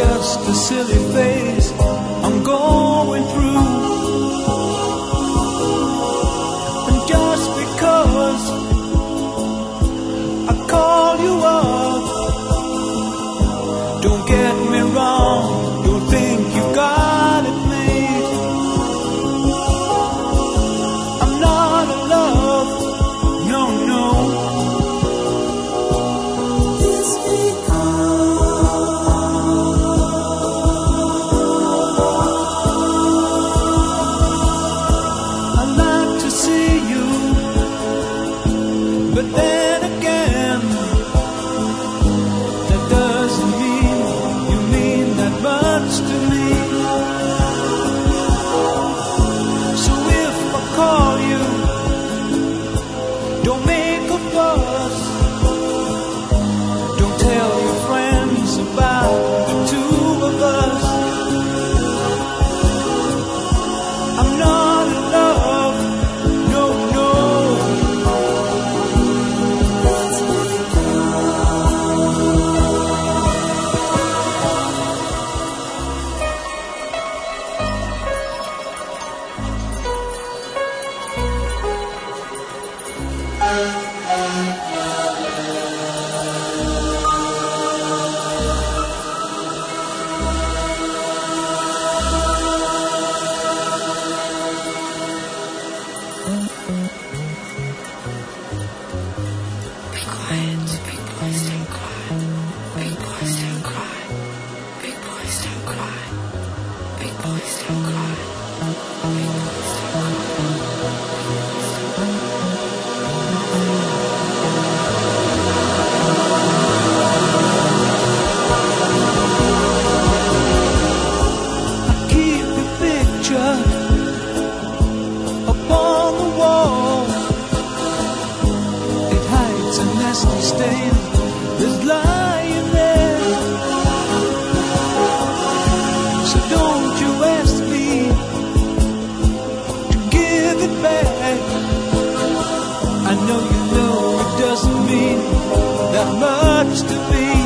just a silly phase I'm going through. And just because I call you up, don't get me wrong, don't think you got it made. I'm not in love, no, no. It's I'd like to see you, but then again, that doesn't mean you mean that much to me. So if I call you, don't make a fuss, don't tell your friends about the two of us. I'm not in love, no, no. Be quiet, big boys don't cry. Big boys don't cry. Big boys don't cry. Big boys don't cry. Big boys don't I keep your picture up on the wall. It hides a nasty stain that's lying there. So don't you ask me to give it back. I know you know it doesn't mean that much to me.